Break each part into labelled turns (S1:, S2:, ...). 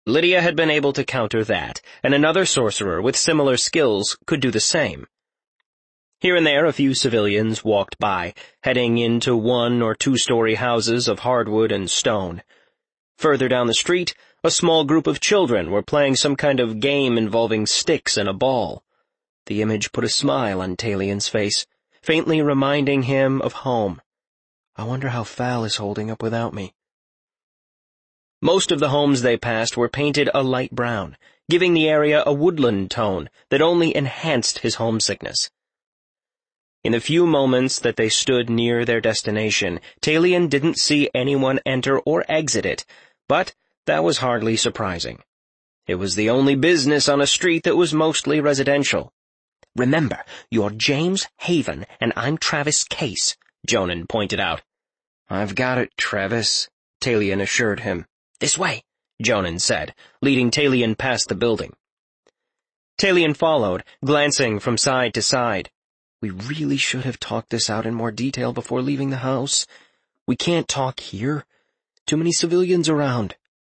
S1: Lydia had been able to counter that, and another sorcerer with similar skills could do the same. Here and there a few civilians walked by, heading into 1- or 2-story houses of hardwood and stone. Further down the street, a small group of children were playing some kind of game involving sticks and a ball. The image put a smile on Talion's face, faintly reminding him of home. I wonder how Fal is holding up without me. Most of the homes they passed were painted a light brown, giving the area a woodland tone that only enhanced his homesickness. In the few moments that they stood near their destination, Talion didn't see anyone enter or exit it, but that was hardly surprising. It was the only business on a street that was mostly residential. "Remember, you're James Haven, and I'm Travis Case," Jonan pointed out. "I've got it, Travis," Talion assured him. "This way," Jonan said, leading Talion past the building. Talion followed, glancing from side to side. We really should have talked this out in more detail before leaving the house. We can't talk here. Too many civilians around.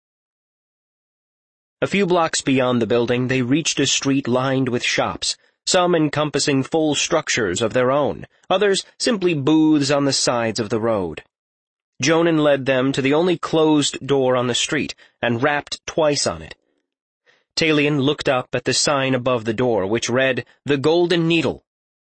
S1: A few blocks beyond the building, they reached a street lined with shops, some encompassing full structures of their own, others simply booths on the sides of the road. Jonan led them to the only closed door on the street and rapped twice on it. Talion looked up at the sign above the door, which read, "The Golden Needle."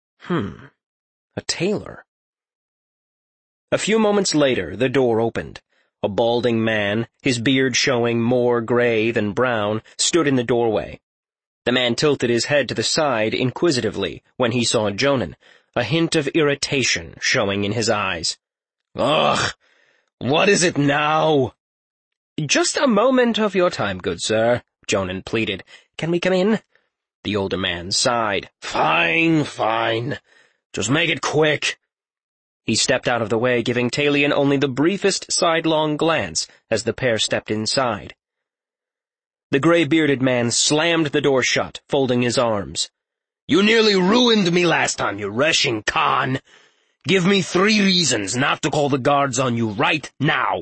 S1: A tailor. A few moments later, the door opened. A balding man, his beard showing more gray than brown, stood in the doorway. The man tilted his head to the side inquisitively when he saw Jonan, a hint of irritation showing in his eyes. "Ugh! What is it now?" "Just a moment of your time, good sir," Jonan pleaded. "Can we come in?" The older man sighed. Fine. Just make it quick." He stepped out of the way, giving Talion only the briefest sidelong glance as the pair stepped inside. The gray-bearded man slammed the door shut, folding his arms. "You nearly ruined me last time, you rushing con. Give me 3 reasons not to call the guards on you right now."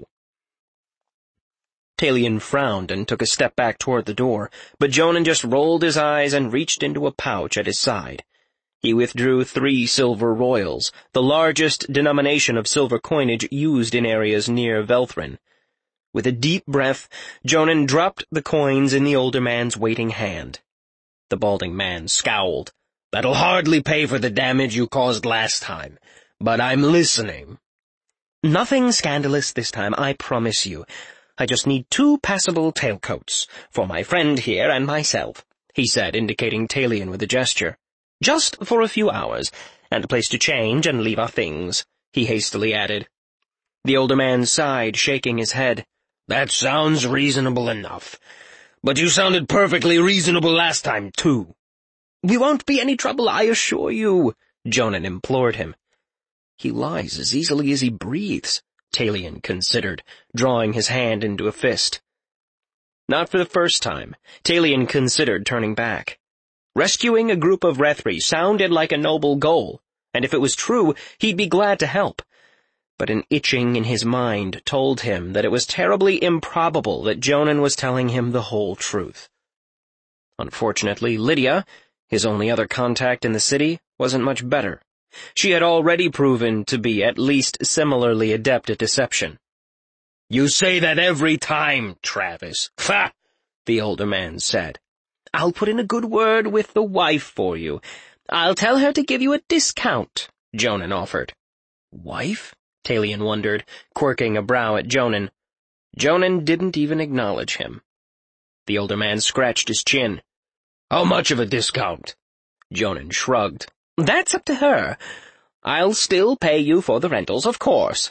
S1: Talion frowned and took a step back toward the door, but Jonan just rolled his eyes and reached into a pouch at his side. He withdrew 3 silver royals, the largest denomination of silver coinage used in areas near Velthrin. With a deep breath, Jonan dropped the coins in the older man's waiting hand. The balding man scowled. "That'll hardly pay for the damage you caused last time, but I'm listening." "Nothing scandalous this time, I promise you. I just need 2 passable tailcoats, for my friend here and myself," he said, indicating Talion with a gesture. "Just for a few hours, and a place to change and leave our things," he hastily added. The older man sighed, shaking his head. "That sounds reasonable enough. But you sounded perfectly reasonable last time, too." "We won't be any trouble, I assure you," Jonan implored him. "He lies as easily as he breathes," Talion considered, drawing his hand into a fist. Not for the first time, Talion considered turning back. Rescuing a group of Rethri sounded like a noble goal, and if it was true, he'd be glad to help. But an itching in his mind told him that it was terribly improbable that Jonan was telling him the whole truth. Unfortunately, Lydia, his only other contact in the city, wasn't much better. She had already proven to be at least similarly adept at deception. "You say that every time, Travis." "Ha!" the older man said. "I'll put in a good word with the wife for you. I'll tell her to give you a discount," Jonan offered. "Wife?" Talion wondered, quirking a brow at Jonan. Jonan didn't even acknowledge him. The older man scratched his chin. "How much of a discount?" Jonan shrugged. "That's up to her. I'll still pay you for the rentals, of course."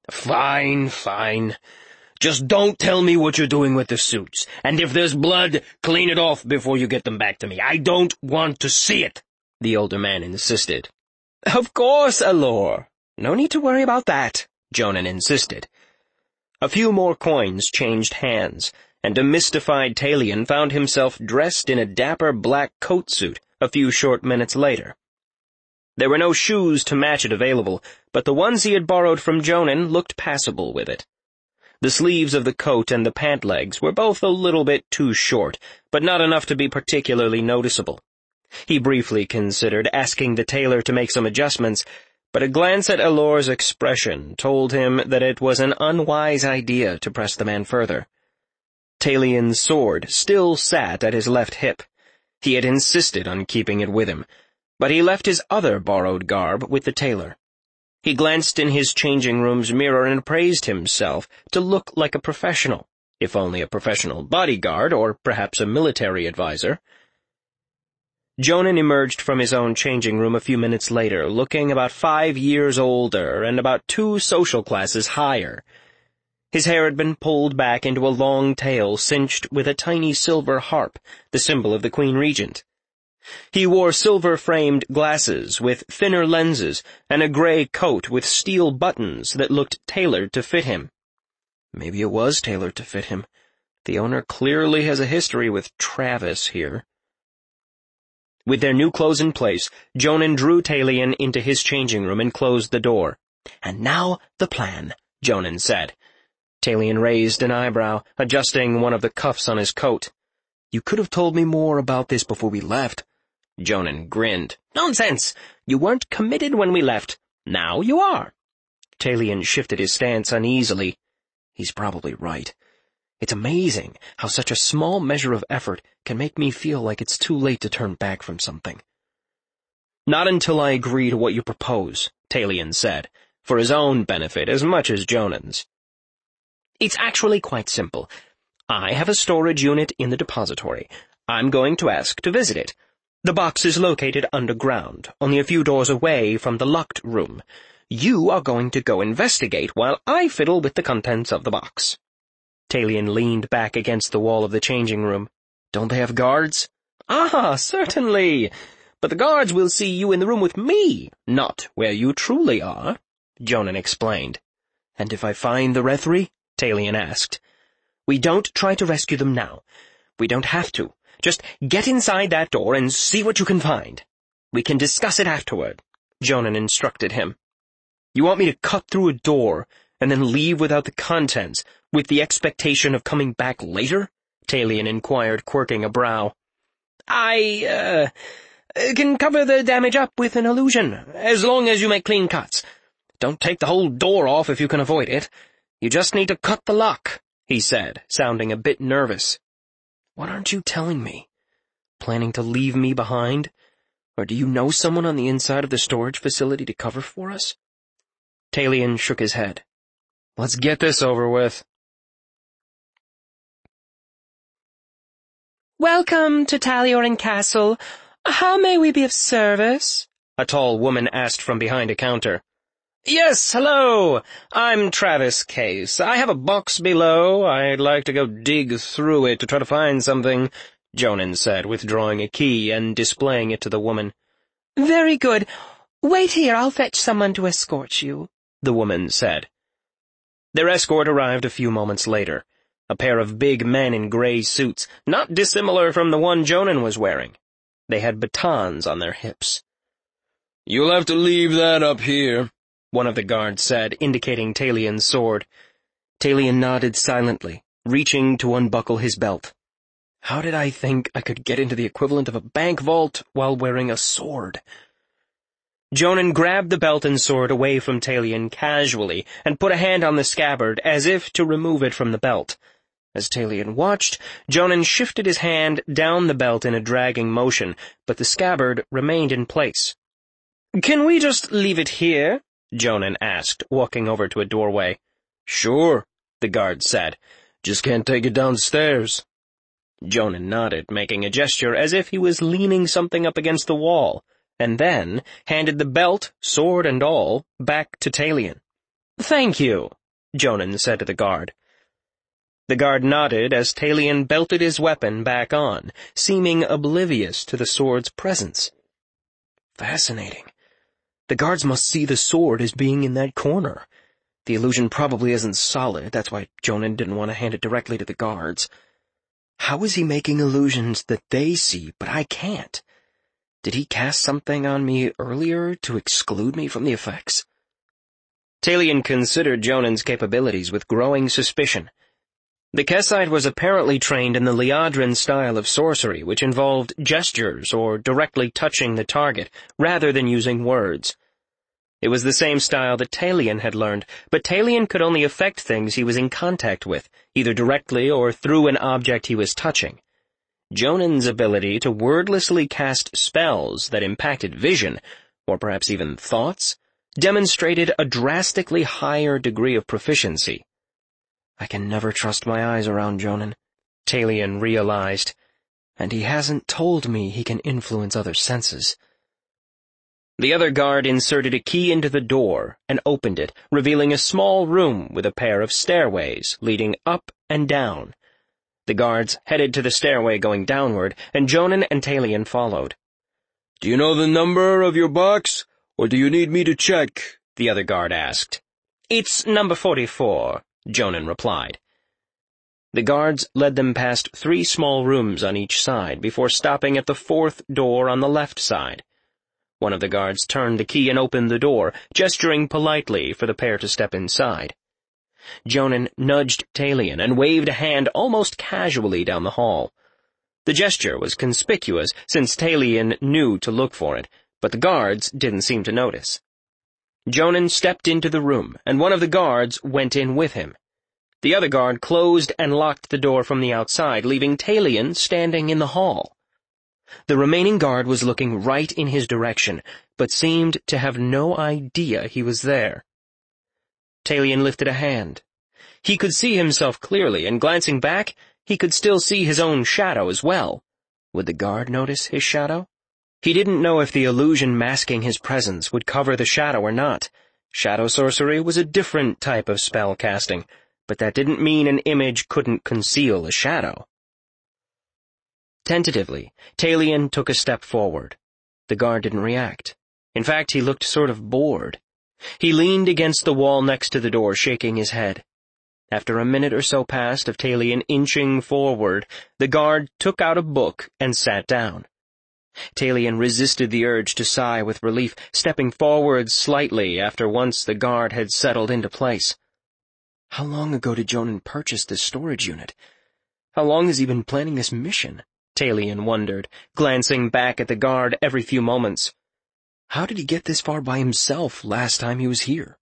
S1: Fine. Just don't tell me what you're doing with the suits, and if there's blood, clean it off before you get them back to me. I don't want to see it," the older man insisted. "Of course, Allure. No need to worry about that," Jonan insisted. A few more coins changed hands, and a mystified Talion found himself dressed in a dapper black coat suit a few short minutes later. There were no shoes to match it available, but the ones he had borrowed from Jonan looked passable with it. The sleeves of the coat and the pant legs were both a little bit too short, but not enough to be particularly noticeable. He briefly considered asking the tailor to make some adjustments, but a glance at Elore's expression told him that it was an unwise idea to press the man further. Talion's sword still sat at his left hip. He had insisted on keeping it with him, but he left his other borrowed garb with the tailor. He glanced in his changing room's mirror and praised himself to look like a professional, if only a professional bodyguard or perhaps a military advisor. Jonan emerged from his own changing room a few minutes later, looking about 5 years older and about 2 social classes higher. His hair had been pulled back into a long tail cinched with a tiny silver harp, the symbol of the Queen Regent. He wore silver-framed glasses with thinner lenses and a gray coat with steel buttons that looked tailored to fit him. Maybe it was tailored to fit him. The owner clearly has a history with Travis here. With their new clothes in place, Jonan drew Talion into his changing room and closed the door. "And now the plan," Jonan said. Talion raised an eyebrow, adjusting one of the cuffs on his coat. "You could have told me more about this before we left." Jonan grinned. "Nonsense! You weren't committed when we left. Now you are." Talion shifted his stance uneasily. He's probably right. It's amazing how such a small measure of effort can make me feel like it's too late to turn back from something. "Not until I agree to what you propose," Talion said, for his own benefit as much as Jonan's. "It's actually quite simple. I have a storage unit in the depository. I'm going to ask to visit it. The box is located underground, only a few doors away from the locked room. You are going to go investigate while I fiddle with the contents of the box." Talion leaned back against the wall of the changing room. "Don't they have guards?" "Ah, certainly. But the guards will see you in the room with me, not where you truly are," Jonan explained. "And if I find the Rethri?" Talion asked. "We don't try to rescue them now. We don't have to. Just get inside that door and see what you can find. We can discuss it afterward," Jonan instructed him. "You want me to cut through a door and then leave without the contents, with the expectation of coming back later?" Talion inquired, quirking a brow. I can cover the damage up with an illusion, as long as you make clean cuts. Don't take the whole door off if you can avoid it. You just need to cut the lock," he said, sounding a bit nervous. "What aren't you telling me? Planning to leave me behind? Or do you know someone on the inside of the storage facility to cover for us?" Talion shook his head. "Let's get this over with."
S2: "Welcome to Talioran Castle. How may we be of service?"
S1: a tall woman asked from behind a counter. "Yes, hello. I'm Travis Case. I have a box below. I'd like to go dig through it to try to find something," Jonan said, withdrawing a key and displaying it to the woman.
S2: "Very good. Wait here, I'll fetch someone to escort you," the woman said.
S1: Their escort arrived a few moments later, a pair of big men in gray suits, not dissimilar from the one Jonan was wearing. They had batons on their hips. "You'll have to leave that up here," one of the guards said, indicating Talion's sword. Talion nodded silently, reaching to unbuckle his belt. How did I think I could get into the equivalent of a bank vault while wearing a sword? Jonan grabbed the belt and sword away from Talion casually and put a hand on the scabbard as if to remove it from the belt. As Talion watched, Jonan shifted his hand down the belt in a dragging motion, but the scabbard remained in place. "Can we just leave it here?" Jonan asked, walking over to a doorway. "Sure," the guard said. "Just can't take it downstairs." Jonan nodded, making a gesture as if he was leaning something up against the wall, and then handed the belt, sword and all, back to Talion. "Thank you," Jonan said to the guard. The guard nodded as Talion belted his weapon back on, seeming oblivious to the sword's presence. Fascinating. The guards must see the sword as being in that corner. The illusion probably isn't solid, that's why Jonan didn't want to hand it directly to the guards. How is he making illusions that they see, but I can't? Did he cast something on me earlier to exclude me from the effects? Talion considered Jonan's capabilities with growing suspicion. The Kessite was apparently trained in the Liadrin style of sorcery, which involved gestures or directly touching the target, rather than using words. It was the same style that Talion had learned, but Talion could only affect things he was in contact with, either directly or through an object he was touching. Jonan's ability to wordlessly cast spells that impacted vision, or perhaps even thoughts, demonstrated a drastically higher degree of proficiency. I can never trust my eyes around Jonan, Talion realized, and he hasn't told me he can influence other senses. The other guard inserted a key into the door and opened it, revealing a small room with a pair of stairways leading up and down. The guards headed to the stairway going downward, and Jonan and Talion followed.
S3: "Do you know the number of your box, or do you need me to check?" the other guard asked.
S1: "It's number 44, Jonan replied. The guards led them past 3 small rooms on each side before stopping at the 4th door on the left side. One of the guards turned the key and opened the door, gesturing politely for the pair to step inside. Jonan nudged Talion and waved a hand almost casually down the hall. The gesture was conspicuous since Talion knew to look for it, but the guards didn't seem to notice. Jonan stepped into the room, and one of the guards went in with him. The other guard closed and locked the door from the outside, leaving Talion standing in the hall. The remaining guard was looking right in his direction, but seemed to have no idea he was there. Talion lifted a hand. He could see himself clearly, and glancing back, he could still see his own shadow as well. Would the guard notice his shadow? He didn't know if the illusion masking his presence would cover the shadow or not. Shadow sorcery was a different type of spell casting, but that didn't mean an image couldn't conceal a shadow. Tentatively, Talion took a step forward. The guard didn't react. In fact, he looked sort of bored. He leaned against the wall next to the door, shaking his head. After a minute or so passed of Talion inching forward, the guard took out a book and sat down. Talion resisted the urge to sigh with relief, stepping forward slightly after once the guard had settled into place. How long ago did Jonan purchase this storage unit? How long has he been planning this mission? Talion wondered, glancing back at the guard every few moments. How did he get this far by himself last time he was here?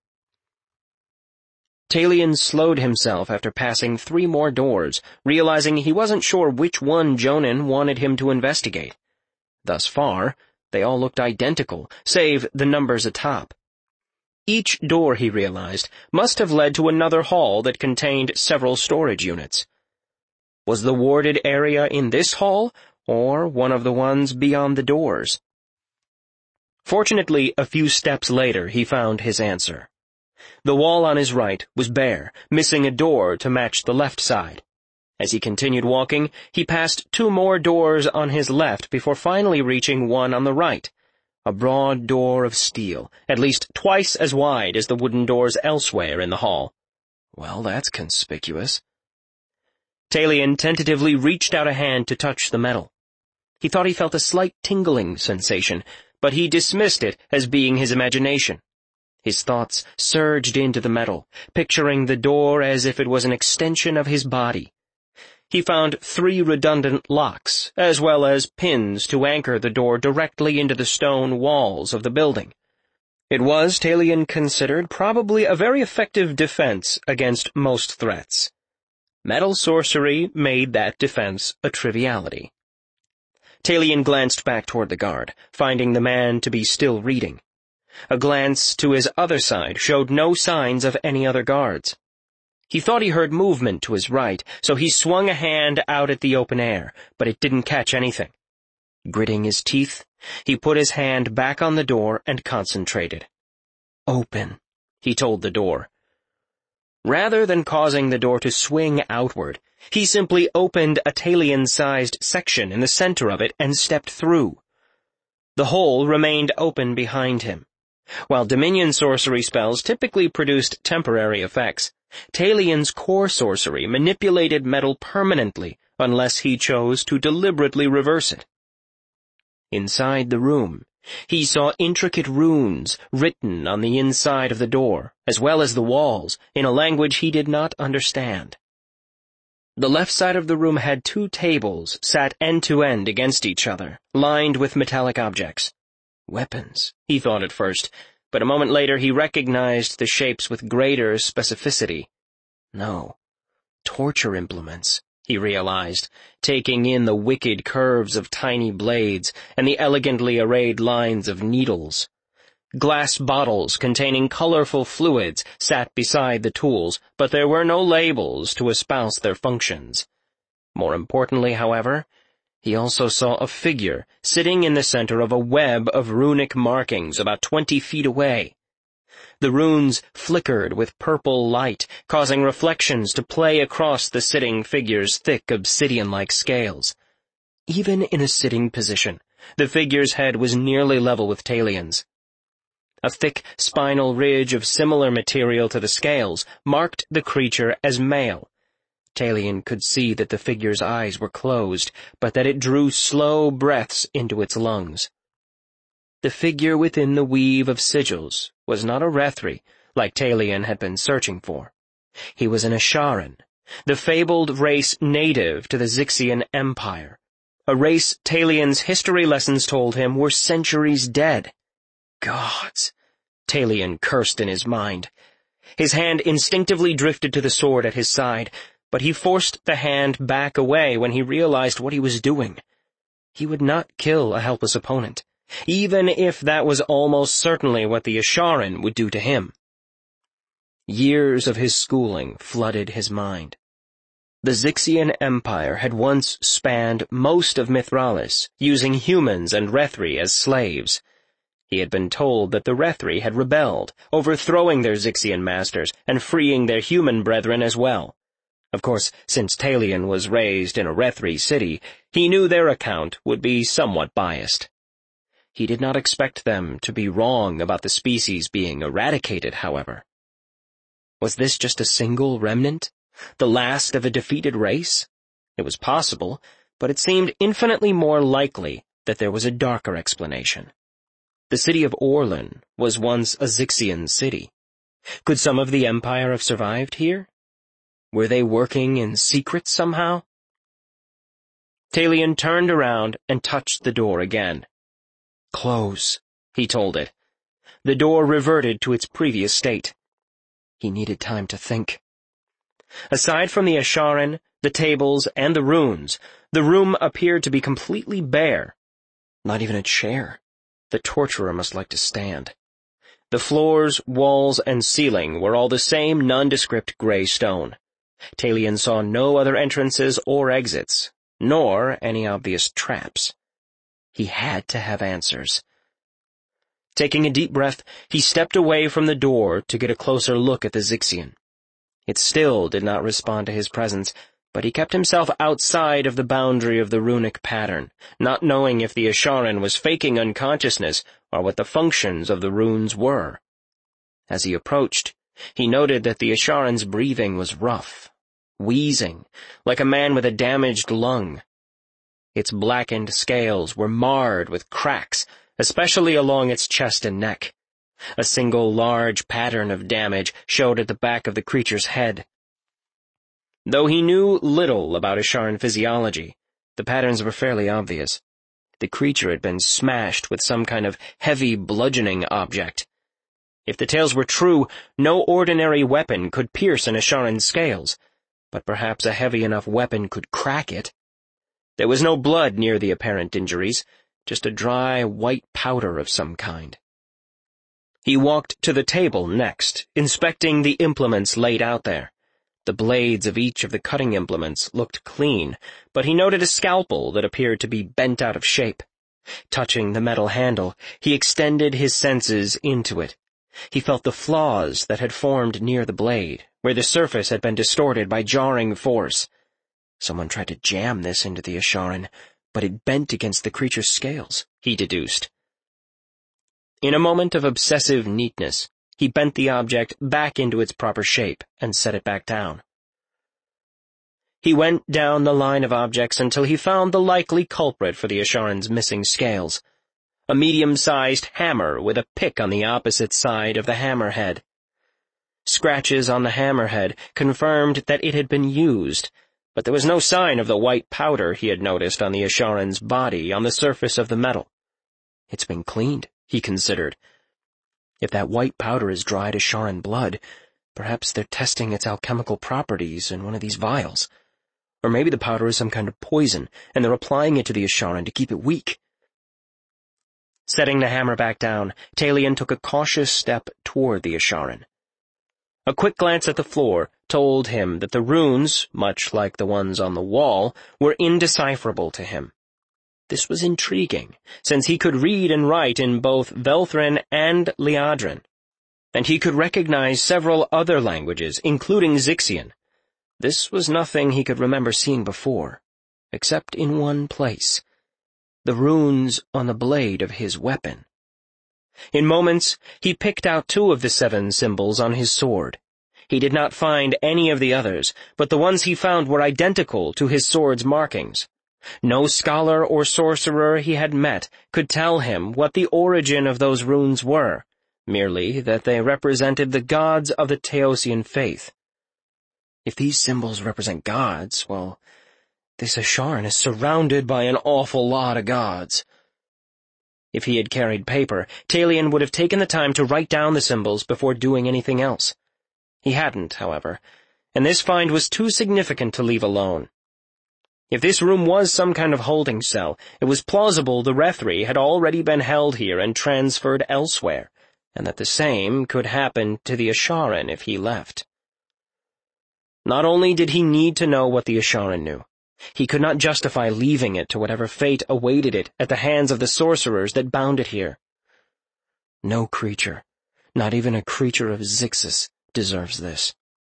S1: Talion slowed himself after passing 3 more doors, realizing he wasn't sure which one Jonan wanted him to investigate. Thus far, they all looked identical, save the numbers atop. Each door, he realized, must have led to another hall that contained several storage units. Was the warded area in this hall, or one of the ones beyond the doors? Fortunately, a few steps later, he found his answer. The wall on his right was bare, missing a door to match the left side. As he continued walking, he passed 2 more doors on his left before finally reaching one on the right, a broad door of steel, at least twice as wide as the wooden doors elsewhere in the hall. Well, that's conspicuous. Talion tentatively reached out a hand to touch the metal. He thought he felt a slight tingling sensation, but he dismissed it as being his imagination. His thoughts surged into the metal, picturing the door as if it was an extension of his body. He found 3 redundant locks, as well as pins to anchor the door directly into the stone walls of the building. It was, Talion considered, probably a very effective defense against most threats. Metal sorcery made that defense a triviality. Talion glanced back toward the guard, finding the man to be still reading. A glance to his other side showed no signs of any other guards. He thought he heard movement to his right, so he swung a hand out at the open air, but it didn't catch anything. Gritting his teeth, he put his hand back on the door and concentrated. "Open," he told the door. Rather than causing the door to swing outward, he simply opened a Talion-sized section in the center of it and stepped through. The hole remained open behind him. While Dominion sorcery spells typically produced temporary effects, Talion's core sorcery manipulated metal permanently unless he chose to deliberately reverse it. Inside the room, He saw intricate runes written on the inside of the door, as well as the walls, in a language he did not understand. The left side of the room had 2 tables sat end to end against each other, lined with metallic objects. Weapons, he thought at first, but a moment later he recognized the shapes with greater specificity. No, torture implements, he realized, taking in the wicked curves of tiny blades and the elegantly arrayed lines of needles. Glass bottles containing colorful fluids sat beside the tools, but there were no labels to espouse their functions. More importantly, however, he also saw a figure sitting in the center of a web of runic markings about 20 feet away. The runes flickered with purple light, causing reflections to play across the sitting figure's thick obsidian-like scales. Even in a sitting position, the figure's head was nearly level with Talien's. A thick spinal ridge of similar material to the scales marked the creature as male. Talien could see that the figure's eyes were closed, but that it drew slow breaths into its lungs. The figure within the weave of sigils was not a Rethri, like Talien had been searching for. He was an Asharan, the fabled race native to the Zyxian Empire, a race Talien's history lessons told him were centuries dead. Gods! Talien cursed in his mind. His hand instinctively drifted to the sword at his side, but he forced the hand back away when he realized what he was doing. He would not kill a helpless opponent, even if that was almost certainly what the Asharan would do to him. Years of his schooling flooded his mind. The Zyxian Empire had once spanned most of Mithralis, using humans and Rethri as slaves. He had been told that the Rethri had rebelled, overthrowing their Zyxian masters and freeing their human brethren as well. Of course, since Talien was raised in a Rethri city, he knew their account would be somewhat biased. He did not expect them to be wrong about the species being eradicated, however. Was this just a single remnant? The last of a defeated race? It was possible, but it seemed infinitely more likely that there was a darker explanation. The city of Orlan was once a Zyxian city. Could some of the Empire have survived here? Were they working in secret somehow? Talien turned around and touched the door again. "Close," he told it. The door reverted to its previous state. He needed time to think. Aside from the Asharan, the tables, and the runes, the room appeared to be completely bare. Not even a chair. The torturer must like to stand. The floors, walls, and ceiling were all the same nondescript gray stone. Talien saw no other entrances or exits, nor any obvious traps. He had to have answers. Taking a deep breath, he stepped away from the door to get a closer look at the Zyxian. It still did not respond to his presence, but he kept himself outside of the boundary of the runic pattern, not knowing if the Asharan was faking unconsciousness or what the functions of the runes were. As he approached, he noted that the Asharan's breathing was rough, wheezing, like a man with a damaged lung. Its blackened scales were marred with cracks, especially along its chest and neck. A single large pattern of damage showed at the back of the creature's head. Though he knew little about Asharan physiology, the patterns were fairly obvious. The creature had been smashed with some kind of heavy bludgeoning object. If the tales were true, no ordinary weapon could pierce an Asharan's scales, but perhaps a heavy enough weapon could crack it. There was no blood near the apparent injuries, just a dry, white powder of some kind. He walked to the table next, inspecting the implements laid out there. The blades of each of the cutting implements looked clean, but he noted a scalpel that appeared to be bent out of shape. Touching the metal handle, he extended his senses into it. He felt the flaws that had formed near the blade, where the surface had been distorted by jarring force. Someone tried to jam this into the Asharan, but it bent against the creature's scales, he deduced. In a moment of obsessive neatness, he bent the object back into its proper shape and set it back down. He went down the line of objects until he found the likely culprit for the Asharan's missing scales. a medium-sized hammer with a pick on the opposite side of the hammerhead. Scratches on the hammerhead confirmed that it had been used, but there was no sign of the white powder he had noticed on the Asharan's body on the surface of the metal. It's been cleaned, he considered. If that white powder is dried Asharan blood, perhaps they're testing its alchemical properties in one of these vials. Or maybe the powder is some kind of poison, and they're applying it to the Asharan to keep it weak. Setting the hammer back down, Talion took a cautious step toward the Asharan. A quick glance at the floor told him that the runes, much like the ones on the wall, were indecipherable to him. This was intriguing, since he could read and write in both Velthrin and Liadrin, and he could recognize several other languages, including Zixian. This was nothing he could remember seeing before, except in one place: the runes on the blade of his weapon. In moments, he picked out 2 of the 7 symbols on his sword. He did not find any of the others, but the ones he found were identical to his sword's markings. No scholar or sorcerer he had met could tell him what the origin of those runes were, merely that they represented the gods of the Teosian faith. If these symbols represent gods, well, this Asharan is surrounded by an awful lot of gods. If he had carried paper, Talion would have taken the time to write down the symbols before doing anything else. He hadn't, however, and this find was too significant to leave alone. If this room was some kind of holding cell, it was plausible the Rethri had already been held here and transferred elsewhere, and that the same could happen to the Asharan if he left. Not only did he need to know what the Asharan knew, he could not justify leaving it to whatever fate awaited it at the hands of the sorcerers that bound it here. No creature, not even a creature of Zixus, deserves this.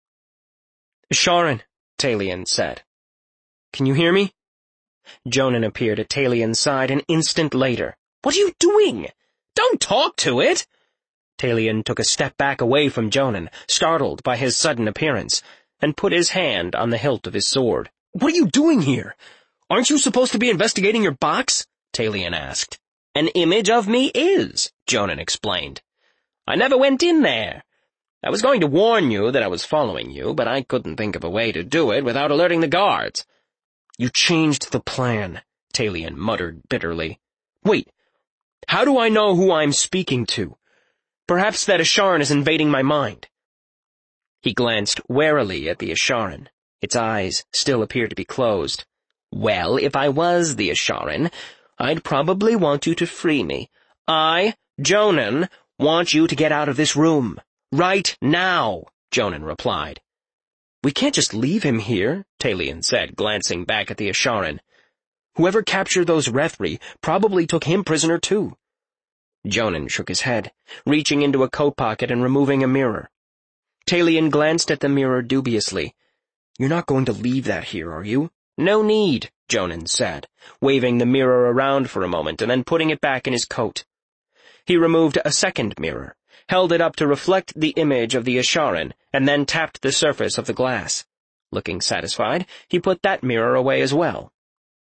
S1: "Asharan," Talion said. "Can you hear me?" Jonan appeared at Talion's side an instant later. "What are you doing? Don't talk to it!" Talion took a step back away from Jonan, startled by his sudden appearance, and put his hand on the hilt of his sword. "What are you doing here? Aren't you supposed to be investigating your box?" Talion asked. "An image of me is," Jonan explained. "I never went in there. I was going to warn you that I was following you, but I couldn't think of a way to do it without alerting the guards." "You changed the plan," Talion muttered bitterly. "Wait, how do I know who I'm speaking to? Perhaps that Asharan is invading my mind." He glanced warily at the Asharan. Its eyes still appeared to be closed. "Well, if I was the Asharan, I'd probably want you to free me. I, Jonan, want you to get out of this room. Right now," Jonan replied. "We can't just leave him here," Talion said, glancing back at the Asharan. "Whoever captured those Rethri probably took him prisoner too." Jonan shook his head, reaching into a coat pocket and removing a mirror. Talion glanced at the mirror dubiously. "You're not going to leave that here, are you?" "No need," Jonan said, waving the mirror around for a moment and then putting it back in his coat. He removed a second mirror, held it up to reflect the image of the Asharan, and then tapped the surface of the glass. Looking satisfied, he put that mirror away as well.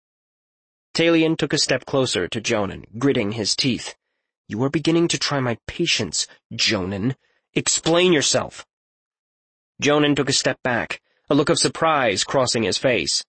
S1: Talion took a step closer to Jonan, gritting his teeth. "You are beginning to try my patience, Jonan. Explain yourself." Jonan took a step back, a look of surprise crossing his face.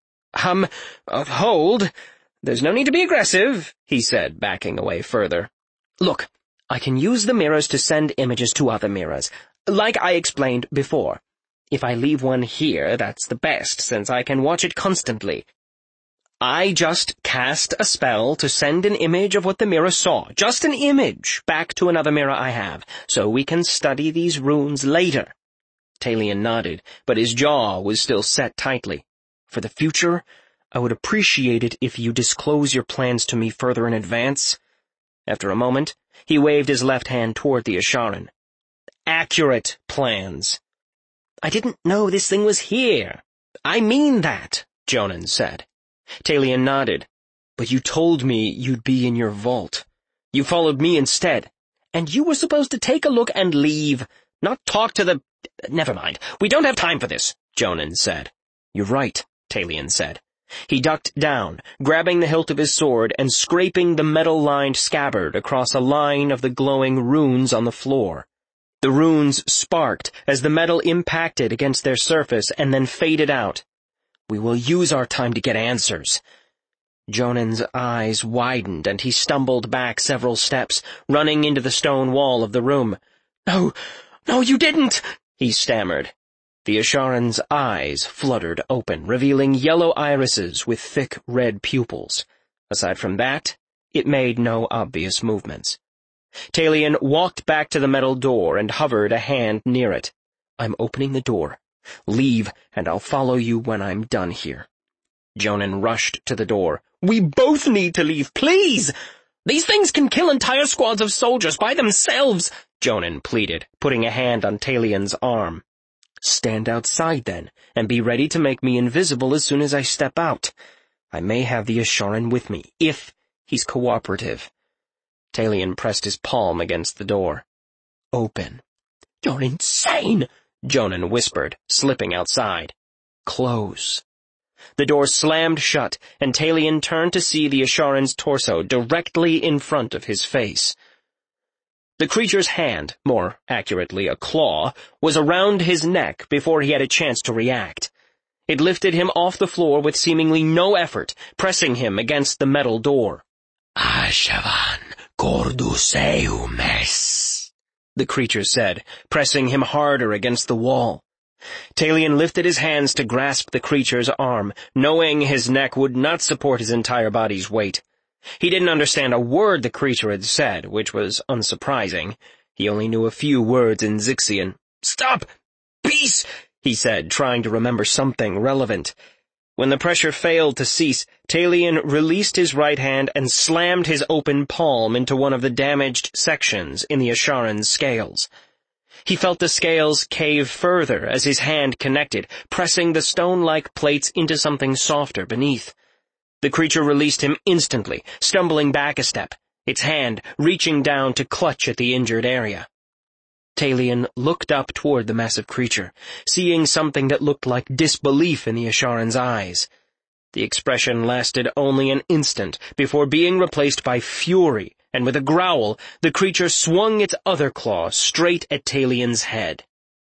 S1: Hold. There's no need to be aggressive," he said, backing away further. "Look, I can use the mirrors to send images to other mirrors, like I explained before. If I leave one here, that's the best, since I can watch it constantly. I just cast a spell to send an image of what the mirror saw, just an image, back to another mirror I have, so we can study these runes later." Talion nodded, but his jaw was still set tightly. "For the future, I would appreciate it if you disclose your plans to me further in advance." After a moment, he waved his left hand toward the Asharan. "Accurate plans." "I didn't know this thing was here." "I mean that," Jonan said. Talion nodded. "But you told me you'd be in your vault. You followed me instead. And you were supposed to take a look and leave, not talk to the— Never mind, we don't have time for this," Jonan said. "You're right," Talion said. He ducked down, grabbing the hilt of his sword and scraping the metal-lined scabbard across a line of the glowing runes on the floor. The runes sparked as the metal impacted against their surface and then faded out. "We will use our time to get answers." Jonan's eyes widened and he stumbled back several steps, running into the stone wall of the room. No, you didn't," he stammered. The Asharan's eyes fluttered open, revealing yellow irises with thick red pupils. Aside from that, it made no obvious movements. Talion walked back to the metal door and hovered a hand near it. "I'm opening the door. Leave, and I'll follow you when I'm done here." Jonan rushed to the door. "We both need to leave, please! These things can kill entire squads of soldiers by themselves," Jonan pleaded, putting a hand on Talion's arm. "Stand outside, then, and be ready to make me invisible as soon as I step out. I may have the Asharan with me, if he's cooperative." Talion pressed his palm against the door. "Open." "You're insane," Jonan whispered, slipping outside. "Close." The door slammed shut, and Talion turned to see the Asharan's torso directly in front of his face. The creature's hand, more accurately a claw, was around his neck before he had a chance to react. It lifted him off the floor with seemingly no effort, pressing him against the metal door. "Ashavan Corduseumes," the creature said, pressing him harder against the wall. Talion lifted his hands to grasp the creature's arm, knowing his neck would not support his entire body's weight. He didn't understand a word the creature had said, which was unsurprising. He only knew a few words in Zixian. "Stop! Peace!" he said, trying to remember something relevant. When the pressure failed to cease, Talion released his right hand and slammed his open palm into one of the damaged sections in the Asharan's scales. He felt the scales cave further as his hand connected, pressing the stone-like plates into something softer beneath. The creature released him instantly, stumbling back a step, its hand reaching down to clutch at the injured area. Talion looked up toward the massive creature, seeing something that looked like disbelief in the Asharan's eyes. The expression lasted only an instant before being replaced by fury, and with a growl, the creature swung its other claw straight at Talion's head.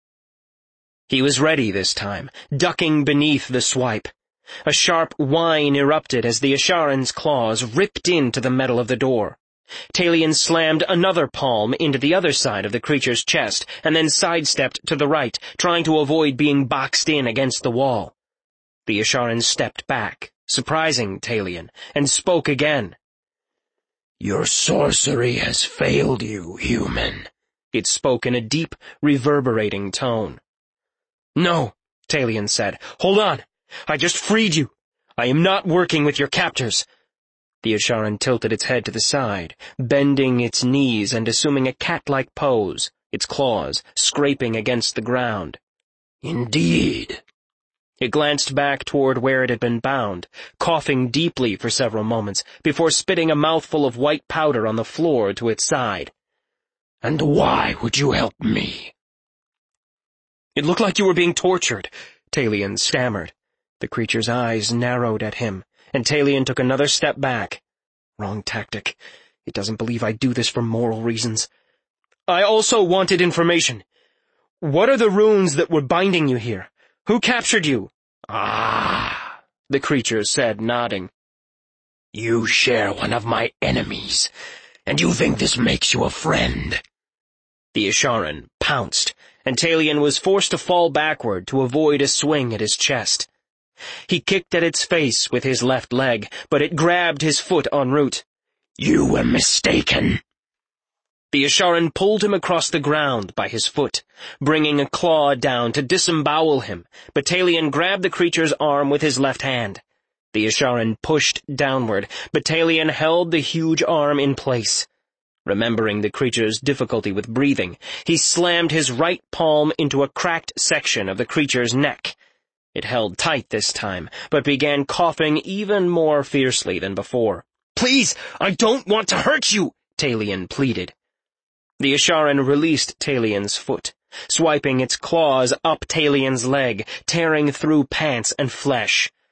S1: He was ready this time, ducking beneath the swipe. A sharp whine erupted as the Asharan's claws ripped into the metal of the door. Talion slammed another palm into the other side of the creature's chest, and then sidestepped to the right, trying to avoid being boxed in against the wall. The Asharan stepped back, surprising Talion, and spoke again. "Your sorcery has failed you, human." It spoke in a deep, reverberating tone. "No," Talion said. "Hold on. I just freed you. I am not working with your captors." The Asharan tilted its head to the side, bending its knees and assuming a cat-like pose, its claws scraping against the ground. "Indeed." It glanced back toward where it had been bound, coughing deeply for several moments, before spitting a mouthful of white powder on the floor to its side. "And why would you help me?" "It looked like you were being tortured," Talion stammered. The creature's eyes narrowed at him, and Talion took another step back. Wrong tactic. It doesn't believe I do this for moral reasons. "I also wanted information. What are the runes that were binding you here? Who captured you?" "Ah," the creature said, nodding. "You share one of my enemies, and you think this makes you a friend." The Asharan pounced, and Talion was forced to fall backward to avoid a swing at his chest. He kicked at its face with his left leg, but it grabbed his foot en route. "You were mistaken." The Asharan pulled him across the ground by his foot, bringing a claw down to disembowel him, but Talion grabbed the creature's arm with his left hand. The Asharan pushed downward, but Talion held the huge arm in place. Remembering the creature's difficulty with breathing, he slammed his right palm into a cracked section of the creature's neck. It held tight this time, but began coughing even more fiercely than before. "Please, I don't want to hurt you," Talion pleaded. The Asharan released Talion's foot, swiping its claws up Talion's leg, tearing through pants and flesh.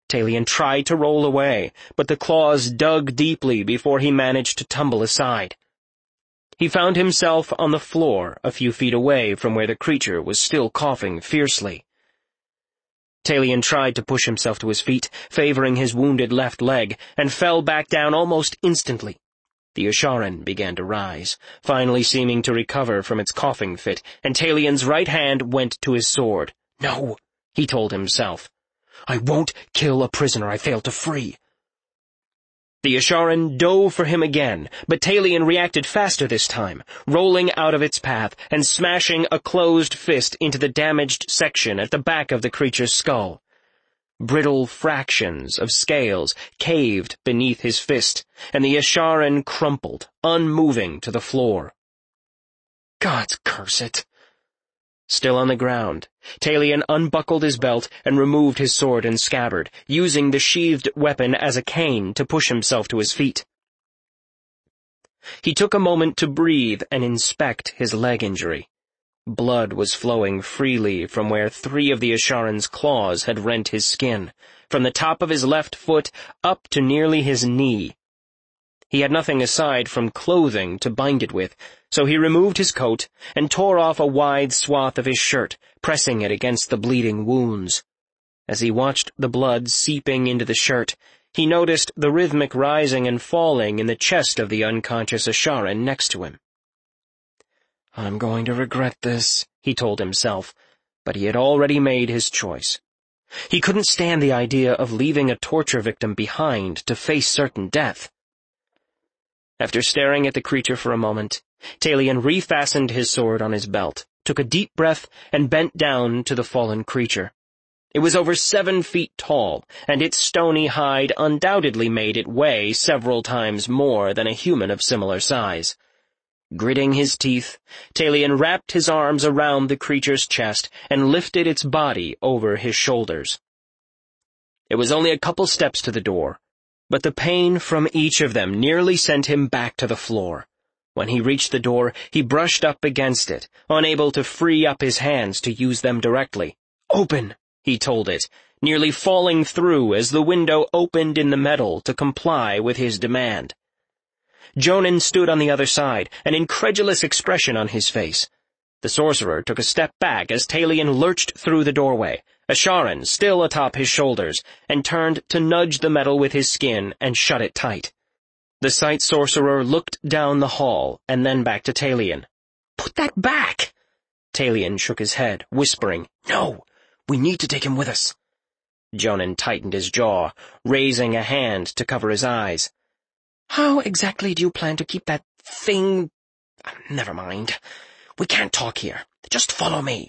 S1: Talion tried to roll away, but the claws dug deeply before he managed to tumble aside. He found himself on the floor a few feet away from where the creature was still coughing fiercely. Talion tried to push himself to his feet, favoring his wounded left leg, and fell back down almost instantly. The Asharan began to rise, finally seeming to recover from its coughing fit, and Talion's right hand went to his sword. "No," he told himself. "I won't kill a prisoner I failed to free." The Asharan dove for him again, but Talion reacted faster this time, rolling out of its path and smashing a closed fist into the damaged section at the back of the creature's skull. Brittle fractions of scales caved beneath his fist, and the Asharan crumpled, unmoving, to the floor. "God's curse it!" Still on the ground, Talion unbuckled his belt and removed his sword and scabbard, using the sheathed weapon as a cane to push himself to his feet. He took a moment to breathe and inspect his leg injury. Blood was flowing freely from where 3 of the Asharan's claws had rent his skin, from the top of his left foot up to nearly his knee. He had nothing aside from clothing to bind it with, so he removed his coat and tore off a wide swath of his shirt, pressing it against the bleeding wounds. As he watched the blood seeping into the shirt, he noticed the rhythmic rising and falling in the chest of the unconscious Asharan next to him. "I'm going to regret this," he told himself, but he had already made his choice. He couldn't stand the idea of leaving a torture victim behind to face certain death. After staring at the creature for a moment, Talion refastened his sword on his belt, took a deep breath, and bent down to the fallen creature. It was over 7 feet tall, and its stony hide undoubtedly made it weigh several times more than a human of similar size. Gritting his teeth, Talion wrapped his arms around the creature's chest and lifted its body over his shoulders. It was only a couple steps to the door, but the pain from each of them nearly sent him back to the floor. When he reached the door, he brushed up against it, unable to free up his hands to use them directly. "Open," he told it, nearly falling through as the window opened in the metal to comply with his demand. Jonan stood on the other side, an incredulous expression on his face. The sorcerer took a step back as Talion lurched through the doorway, Asharan still atop his shoulders, and turned to nudge the metal with his skin and shut it tight. The sight sorcerer looked down the hall and then back to Talion. "Put that back!" Talion shook his head, whispering, "No, we need to take him with us." Jonan tightened his jaw, raising a hand to cover his eyes. "How exactly do you plan to keep that thing— Never mind. We can't talk here. Just follow me."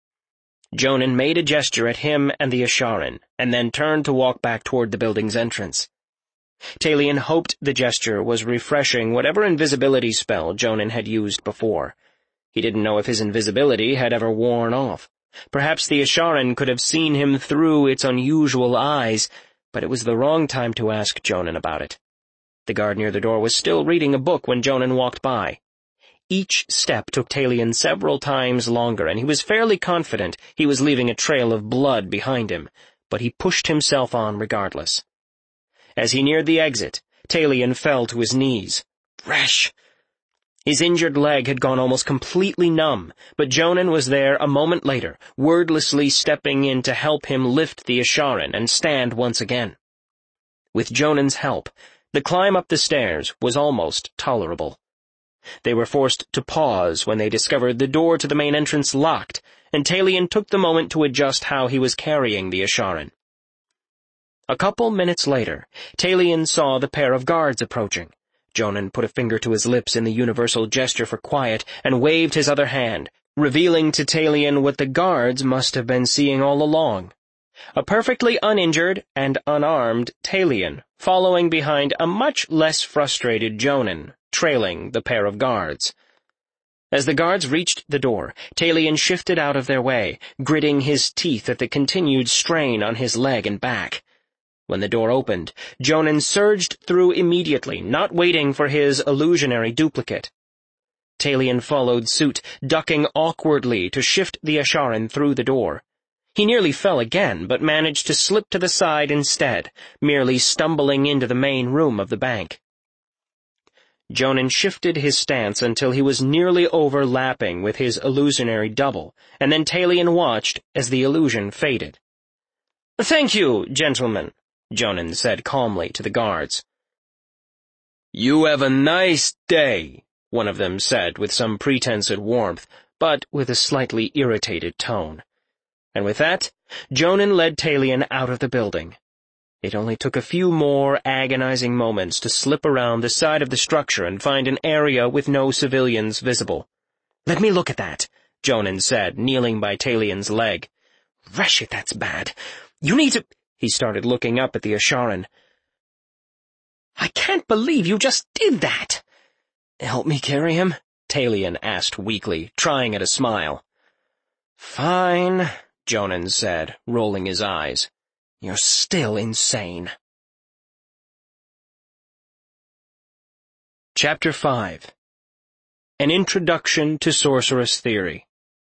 S1: Jonan made a gesture at him and the Asharan, and then turned to walk back toward the building's entrance. Talion hoped the gesture was refreshing whatever invisibility spell Jonan had used before. He didn't know if his invisibility had ever worn off. Perhaps the Asharan could have seen him through its unusual eyes, but it was the wrong time to ask Jonan about it. The guard near the door was still reading a book when Jonan walked by. Each step took Talion several times longer, and he was fairly confident he was leaving a trail of blood behind him, but he pushed himself on regardless. As he neared the exit, Talion fell to his knees. Resh! His injured leg had gone almost completely numb, but Jonan was there a moment later, wordlessly stepping in to help him lift the Asharan and stand once again. With Jonan's help, the climb up the stairs was almost tolerable. They were forced to pause when they discovered the door to the main entrance locked, and Talion took the moment to adjust how he was carrying the Asharan. A couple minutes later, Talion saw the pair of guards approaching. Jonan put a finger to his lips in the universal gesture for quiet and waved his other hand, revealing to Talion what the guards must have been seeing all along. A perfectly uninjured and unarmed Talion, following behind a much less frustrated Jonan, trailing the pair of guards. As the guards reached the door, Talion shifted out of their way, gritting his teeth at the continued strain on his leg and back. When the door opened, Jonan surged through immediately, not waiting for his illusionary duplicate. Talion followed suit, ducking awkwardly to shift the Asharan through the door. He nearly fell again, but managed to slip to the side instead, merely stumbling into the main room of the bank. Jonan shifted his stance until he was nearly overlapping with his illusionary double, and then Talion watched as the illusion faded. "Thank you, gentlemen," Jonan said calmly to the guards.
S3: "You have a nice day,"
S1: one of them said with some pretense at warmth, but with a slightly irritated tone. And with that, Jonan led Talion out of the building. It only took a few more agonizing moments to slip around the side of the structure and find an area with no civilians visible. "Let me look at that," Jonan said, kneeling by Talion's leg. "Reshit, that's bad. You need to—" He started looking up at the Asharan. "I can't believe you just did that." "Help me carry him?" Talion asked weakly, trying at a smile. "Fine," Jonan said, rolling his eyes. "You're still insane." Chapter 5. An Introduction to Sorceress Theory.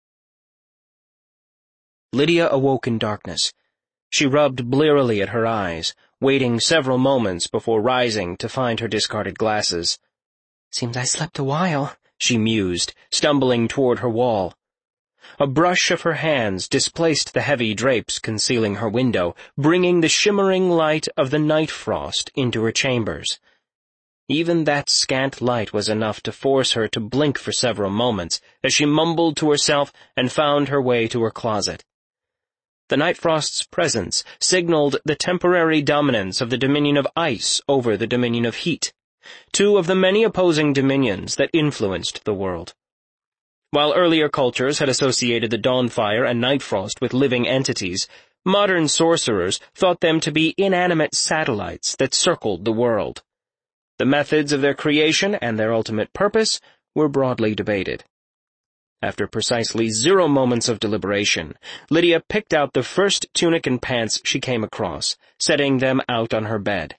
S1: Lydia awoke in darkness. She rubbed blearily at her eyes, waiting several moments before rising to find her discarded glasses.
S2: "Seems I slept a while,"
S1: she mused, stumbling toward her wall. A brush of her hands displaced the heavy drapes concealing her window, bringing the shimmering light of the night frost into her chambers. Even that scant light was enough to force her to blink for several moments as she mumbled to herself and found her way to her closet. The night frost's presence signaled the temporary dominance of the dominion of ice over the dominion of heat, two of the many opposing dominions that influenced the world. While earlier cultures had associated the Dawnfire and Night Frost with living entities, modern sorcerers thought them to be inanimate satellites that circled the world. The methods of their creation and their ultimate purpose were broadly debated. After precisely 0 moments of deliberation, Lydia picked out the first tunic and pants she came across, setting them out on her bed.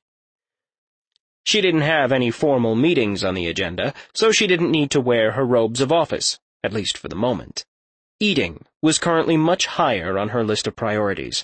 S1: She didn't have any formal meetings on the agenda, so she didn't need to wear her robes of office, at least for the moment. Eating was currently much higher on her list of priorities.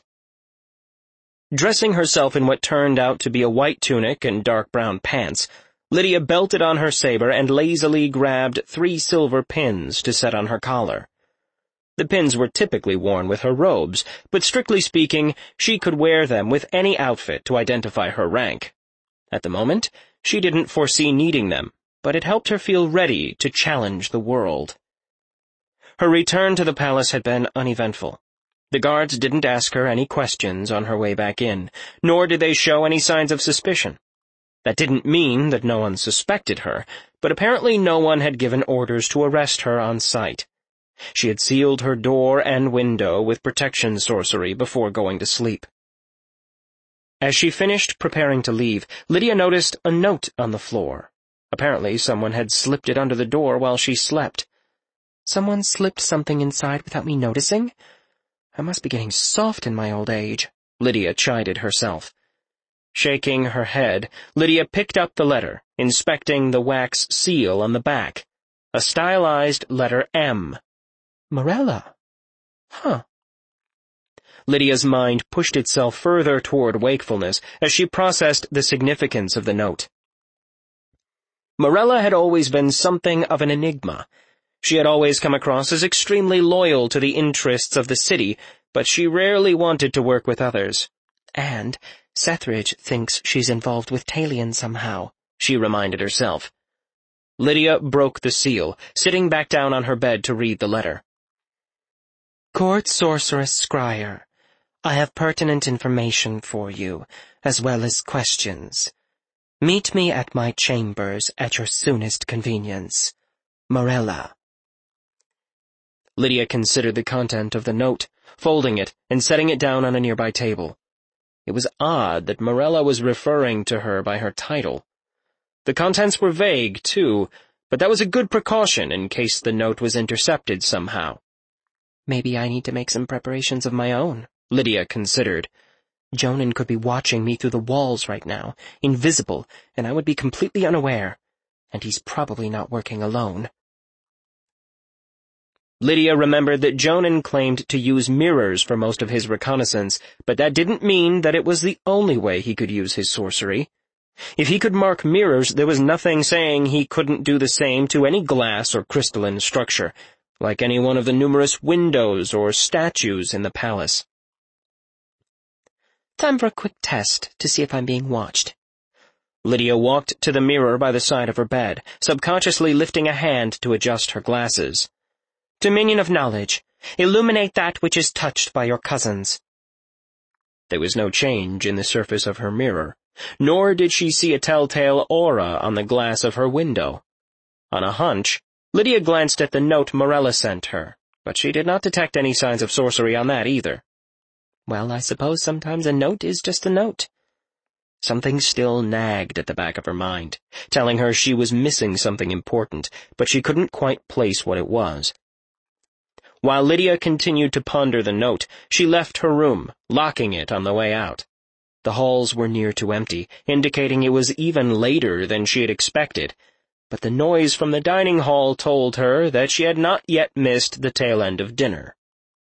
S1: Dressing herself in what turned out to be a white tunic and dark brown pants, Lydia belted on her saber and lazily grabbed 3 silver pins to set on her collar. The pins were typically worn with her robes, but strictly speaking, she could wear them with any outfit to identify her rank. At the moment, she didn't foresee needing them, but it helped her feel ready to challenge the world. Her return to the palace had been uneventful. The guards didn't ask her any questions on her way back in, nor did they show any signs of suspicion. That didn't mean that no one suspected her, but apparently no one had given orders to arrest her on sight. She had sealed her door and window with protection sorcery before going to sleep. As she finished preparing to leave, Lydia noticed a note on the floor. Apparently someone had slipped it under the door while she slept.
S2: "Someone slipped something inside without me noticing? I must be getting soft in my old age,"
S1: Lydia chided herself. Shaking her head, Lydia picked up the letter, inspecting the wax seal on the back. A stylized letter M.
S2: "Morella. Huh."
S1: Lydia's mind pushed itself further toward wakefulness as she processed the significance of the note. Morella had always been something of an enigma. She had always come across as extremely loyal to the interests of the city, but she rarely wanted to work with others.
S2: "And Sethridge thinks she's involved with Talion somehow," she reminded herself.
S1: Lydia broke the seal, sitting back down on her bed to read the letter.
S2: "Court Sorceress Scryer, I have pertinent information for you, as well as questions. Meet me at my chambers at your soonest convenience. Morella."
S1: Lydia considered the content of the note, folding it and setting it down on a nearby table. It was odd that Morella was referring to her by her title. The contents were vague, too, but that was a good precaution in case the note was intercepted somehow.
S2: "Maybe I need to make some preparations of my own,"
S1: Lydia considered.
S2: "Jonan could be watching me through the walls right now, invisible, and I would be completely unaware. And he's probably not working alone."
S1: Lydia remembered that Jonan claimed to use mirrors for most of his reconnaissance, but that didn't mean that it was the only way he could use his sorcery. If he could mark mirrors, there was nothing saying he couldn't do the same to any glass or crystalline structure, like any one of the numerous windows or statues in the palace.
S2: Time for a quick test to see if I'm being watched.
S1: Lydia walked to the mirror by the side of her bed, subconsciously lifting a hand to adjust her glasses.
S2: Dominion of knowledge. Illuminate that which is touched by your cousins.
S1: There was no change in the surface of her mirror, nor did she see a telltale aura on the glass of her window. On a hunch, Lydia glanced at the note Morella sent her, but she did not detect any signs of sorcery on that either.
S2: Well, I suppose sometimes a note is just a note.
S1: Something still nagged at the back of her mind, telling her she was missing something important, but she couldn't quite place what it was. While Lydia continued to ponder the note, she left her room, locking it on the way out. The halls were near to empty, indicating it was even later than she had expected, but the noise from the dining hall told her that she had not yet missed the tail end of dinner.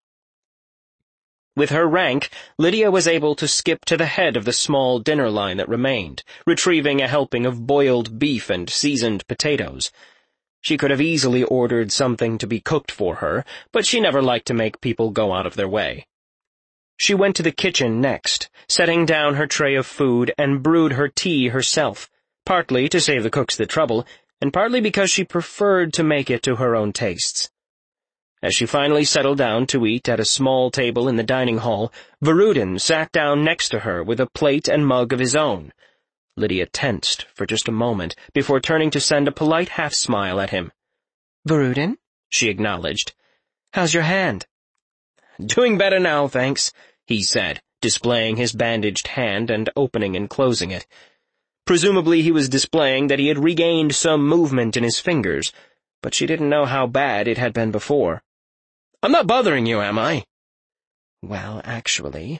S1: With her rank, Lydia was able to skip to the head of the small dinner line that remained, retrieving a helping of boiled beef and seasoned potatoes. She could have easily ordered something to be cooked for her, but she never liked to make people go out of their way. She went to the kitchen next, setting down her tray of food and brewed her tea herself, partly to save the cooks the trouble, and partly because she preferred to make it to her own tastes. As she finally settled down to eat at a small table in the dining hall, Varudin sat down next to her with a plate and mug of his own. Lydia tensed for just a moment before turning to send a polite half-smile at him.
S2: "Varudin?"
S1: she acknowledged.
S2: "How's your hand?"
S1: "Doing better now, thanks," he said, displaying his bandaged hand and opening and closing it. Presumably he was displaying that he had regained some movement in his fingers, but she didn't know how bad it had been before. "I'm not bothering you, am I?"
S2: "Well, actually—"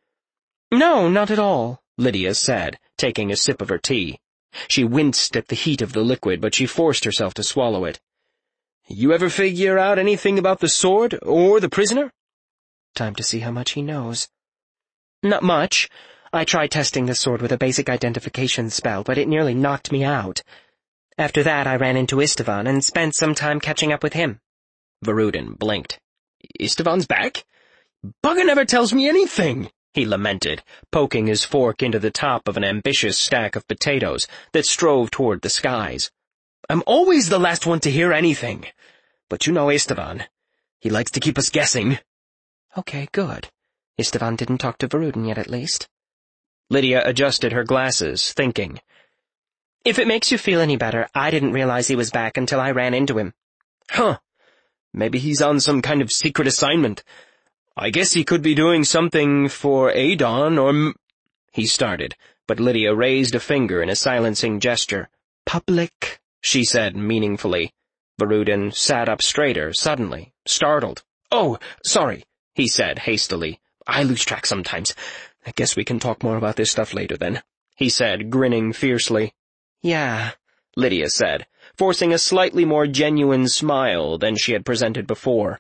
S2: "No, not at all,"
S1: Lydia said, taking a sip of her tea. She winced at the heat of the liquid, but she forced herself to swallow it. "You ever figure out anything about the sword, or the prisoner?"
S2: Time to see how much he knows. "Not much. I tried testing the sword with a basic identification spell, but it nearly knocked me out. After that, I ran into Istvan and spent some time catching up with him."
S1: Varudin blinked. "Istvan's back? Bugger never tells me anything," he lamented, poking his fork into the top of an ambitious stack of potatoes that strove toward the skies. "I'm always the last one to hear anything. But you know Istvan. He likes to keep us guessing."
S2: "Okay, good. Istvan didn't talk to Varudin yet, at least."
S1: Lydia adjusted her glasses, thinking.
S2: "If it makes you feel any better, I didn't realize he was back until I ran into him."
S1: "Huh. Maybe he's on some kind of secret assignment. I guess he could be doing something for Adon or He started, but Lydia raised a finger in a silencing gesture.
S2: "Public,"
S1: she said meaningfully. Varudin sat up straighter, suddenly, startled. "Oh, sorry," he said hastily. "I lose track sometimes. I guess we can talk more about this stuff later then," he said, grinning fiercely.
S2: "Yeah,"
S1: Lydia said, forcing a slightly more genuine smile than she had presented before.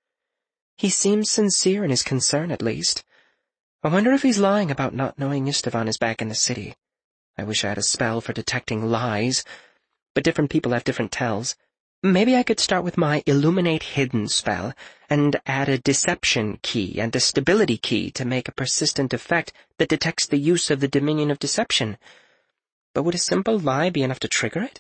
S2: "He seems sincere in his concern, at least. I wonder if he's lying about not knowing Istvan is back in the city. I wish I had a spell for detecting lies, but different people have different tells. Maybe I could start with my Illuminate Hidden spell, and add a Deception key and a Stability key to make a persistent effect that detects the use of the Dominion of Deception. But would a simple lie be enough to trigger it?"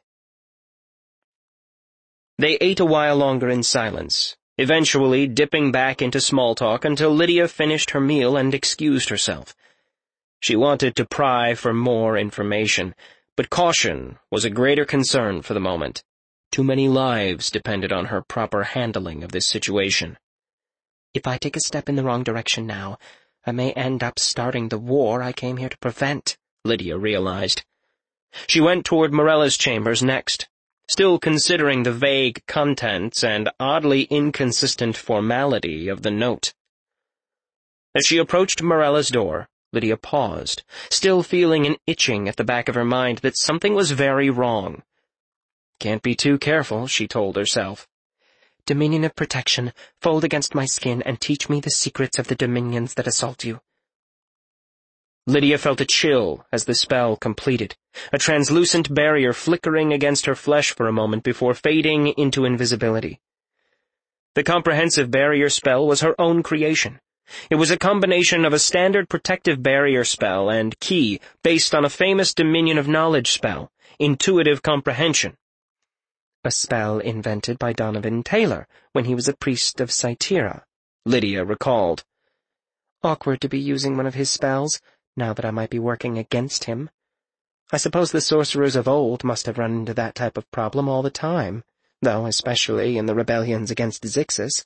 S1: They ate a while longer in silence, eventually dipping back into small talk until Lydia finished her meal and excused herself. She wanted to pry for more information, but caution was a greater concern for the moment. Too many lives depended on her proper handling of this situation.
S2: "If I take a step in the wrong direction now, I may end up starting the war I came here to prevent,"
S1: Lydia realized. She went toward Morella's chambers next, still considering the vague contents and oddly inconsistent formality of the note. As she approached Morella's door, Lydia paused, still feeling an itching at the back of her mind that something was very wrong. Can't be too careful, she told herself.
S2: Dominion of protection, fold against my skin and teach me the secrets of the dominions that assault you.
S1: Lydia felt a chill as the spell completed, a translucent barrier flickering against her flesh for a moment before fading into invisibility. The comprehensive barrier spell was her own creation. It was a combination of a standard protective barrier spell and key based on a famous Dominion of Knowledge spell, Intuitive Comprehension.
S2: A spell invented by Donovan Taylor when he was a priest of Cytera,
S1: Lydia recalled.
S2: Awkward to be using one of his spells, now that I might be working against him. I suppose the sorcerers of old must have run into that type of problem all the time, though especially in the rebellions against Zixus.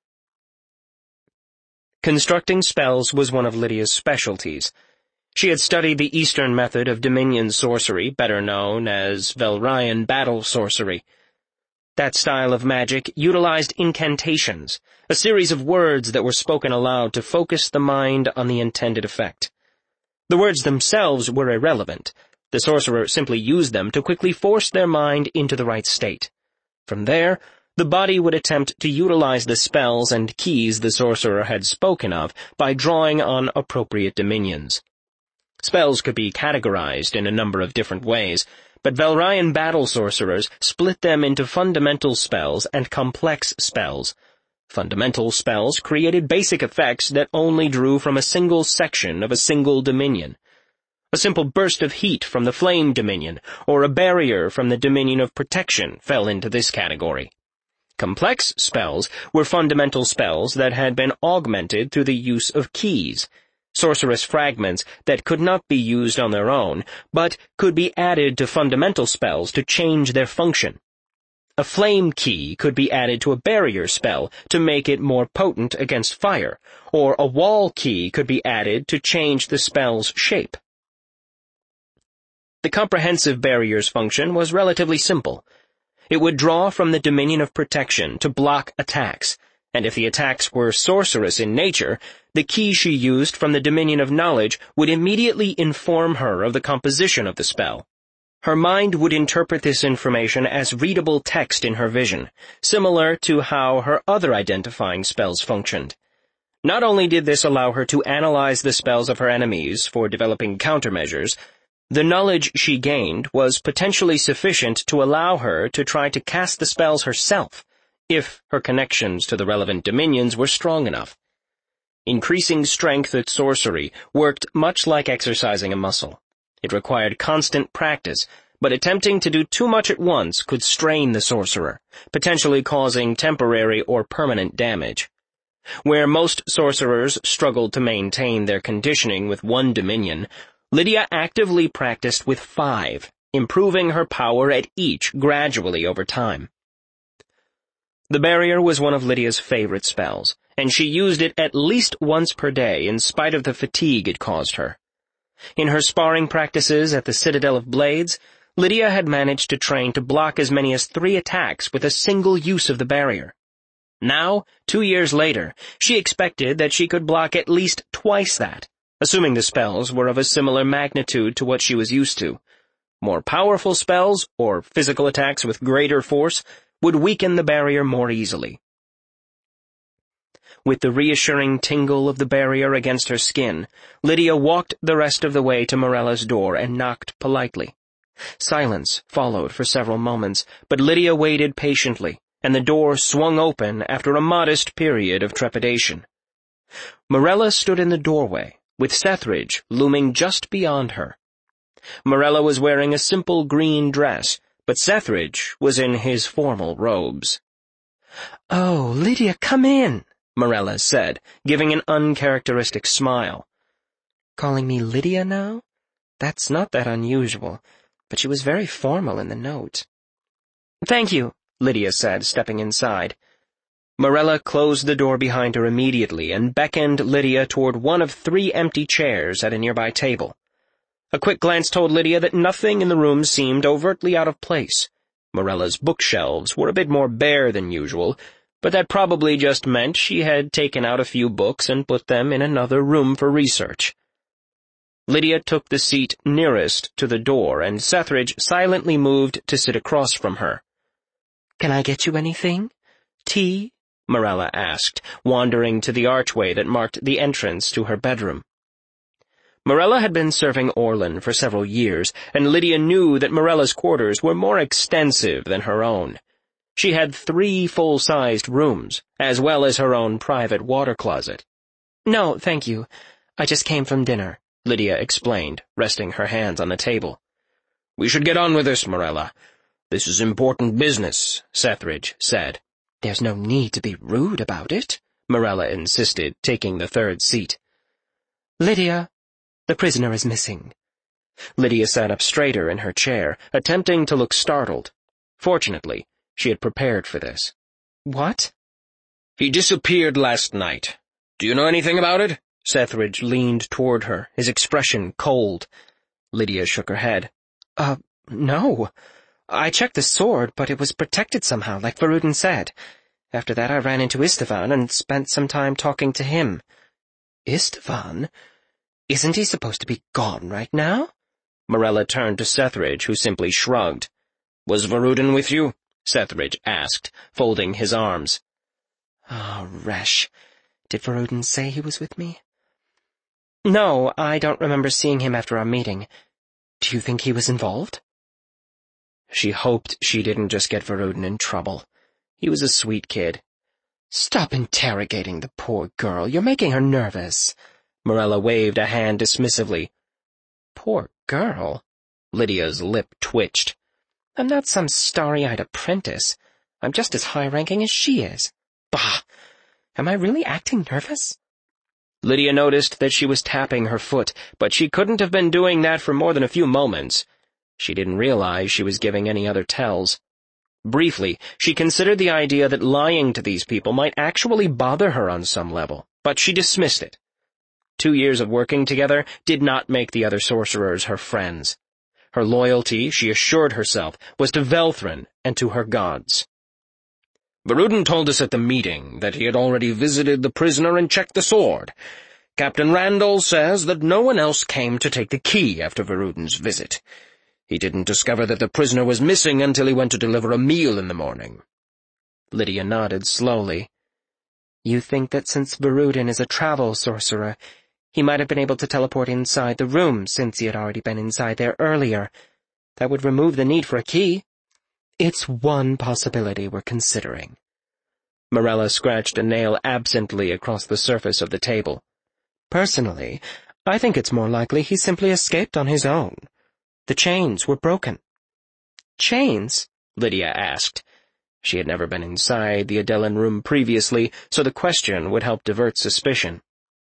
S1: Constructing spells was one of Lydia's specialties. She had studied the Eastern method of Dominion sorcery, better known as Velryan battle sorcery. That style of magic utilized incantations, a series of words that were spoken aloud to focus the mind on the intended effect. The words themselves were irrelevant. The sorcerer simply used them to quickly force their mind into the right state. From there, the body would attempt to utilize the spells and keys the sorcerer had spoken of by drawing on appropriate dominions. Spells could be categorized in a number of different ways, but Velryan battle sorcerers split them into fundamental spells and complex spells. Fundamental spells created basic effects that only drew from a single section of a single dominion. A simple burst of heat from the flame dominion, or a barrier from the dominion of protection, fell into this category. Complex spells were fundamental spells that had been augmented through the use of keys, sorcerous fragments that could not be used on their own, but could be added to fundamental spells to change their function. A flame key could be added to a barrier spell to make it more potent against fire, or a wall key could be added to change the spell's shape. The comprehensive barrier's function was relatively simple. It would draw from the Dominion of Protection to block attacks, and if the attacks were sorcerous in nature, the key she used from the Dominion of Knowledge would immediately inform her of the composition of the spell. Her mind would interpret this information as readable text in her vision, similar to how her other identifying spells functioned. Not only did this allow her to analyze the spells of her enemies for developing countermeasures, the knowledge she gained was potentially sufficient to allow her to try to cast the spells herself, if her connections to the relevant dominions were strong enough. Increasing strength at sorcery worked much like exercising a muscle. It required constant practice, but attempting to do too much at once could strain the sorcerer, potentially causing temporary or permanent damage. Where most sorcerers struggled to maintain their conditioning with one dominion, Lydia actively practiced with 5, improving her power at each gradually over time. The barrier was one of Lydia's favorite spells, and she used it at least once per day in spite of the fatigue it caused her. In her sparring practices at the Citadel of Blades, Lydia had managed to train to block as many as 3 attacks with a single use of the barrier. Now, 2 years later, she expected that she could block at least twice that, assuming the spells were of a similar magnitude to what she was used to. More powerful spells, or physical attacks with greater force, would weaken the barrier more easily. With the reassuring tingle of the barrier against her skin, Lydia walked the rest of the way to Morella's door and knocked politely. Silence followed for several moments, but Lydia waited patiently, and the door swung open after a modest period of trepidation. Morella stood in the doorway, with Sethridge looming just beyond her. Morella was wearing a simple green dress, but Sethridge was in his formal robes.
S2: "Oh, Lydia, come in,"
S1: Morella said, giving an uncharacteristic smile.
S2: "Calling me Lydia now? That's not that unusual, but she was very formal in the note."
S1: "Thank you," Lydia said, stepping inside. Morella closed the door behind her immediately and beckoned Lydia toward one of 3 empty chairs at a nearby table. A quick glance told Lydia that nothing in the room seemed overtly out of place. Morella's bookshelves were a bit more bare than usual, but that probably just meant she had taken out a few books and put them in another room for research. Lydia took the seat nearest to the door, and Sethridge silently moved to sit across from her.
S2: "Can I get you anything?
S1: Tea? Morella asked, wandering to the archway that marked the entrance to her bedroom. Morella had been serving Orlan for several years, and Lydia knew that Morella's quarters were more extensive than her own. She had 3 full-sized rooms, as well as her own private water closet.
S2: "No, thank you. I just came from dinner,"
S1: Lydia explained, resting her hands on the table. "We should get on with this, Morella. This is important business," Sethridge said.
S2: "There's no need to be rude about it,"
S1: Morella insisted, taking the 3rd seat.
S2: "Lydia, the prisoner is missing."
S1: Lydia sat up straighter in her chair, attempting to look startled. Fortunately, she had prepared for this.
S2: "What?"
S3: "He disappeared last night. Do you know anything about it?"
S1: Sethridge leaned toward her, his expression cold. Lydia shook her head.
S2: No. I checked the sword, but it was protected somehow, like Varuden said. After that I ran into Istvan and spent some time talking to him." "Istvan? Isn't he supposed to be gone right now?"
S1: Morella turned to Sethridge, who simply shrugged.
S3: "Was Varuden with you?"
S1: Sethridge asked, folding his arms.
S2: Resh. Did Varuden say he was with me? "No, I don't remember seeing him after our meeting. Do you think he was involved?"
S1: She hoped she didn't just get Varuden in trouble. He was a sweet kid.
S2: "Stop interrogating the poor girl. You're making her nervous."
S1: Morella waved a hand dismissively.
S2: "Poor girl?"
S1: Lydia's lip twitched.
S2: "I'm not some starry-eyed apprentice. I'm just as high-ranking as she is. Bah! Am I really acting nervous?"
S1: Lydia noticed that she was tapping her foot, but she couldn't have been doing that for more than a few moments. She didn't realize she was giving any other tells. Briefly, she considered the idea that lying to these people might actually bother her on some level, but she dismissed it. 2 years of working together did not make the other sorcerers her friends. Her loyalty, she assured herself, was to Velthrin and to her gods.
S3: "Varuden told us at the meeting that he had already visited the prisoner and checked the sword. Captain Randall says that no one else came to take the key after Varuden's visit. He didn't discover that the prisoner was missing until he went to deliver a meal in the morning."
S1: Lydia nodded slowly.
S2: "You think that since Varuden is a travel sorcerer, he might have been able to teleport inside the room since he had already been inside there earlier. That would remove the need for a key." "It's one possibility we're considering."
S1: Morella scratched a nail absently across the surface of the table.
S2: "Personally, I think it's more likely he simply escaped on his own. The chains were broken." "Chains?"
S1: Lydia asked. She had never been inside the Adellan room previously, so the question would help divert suspicion.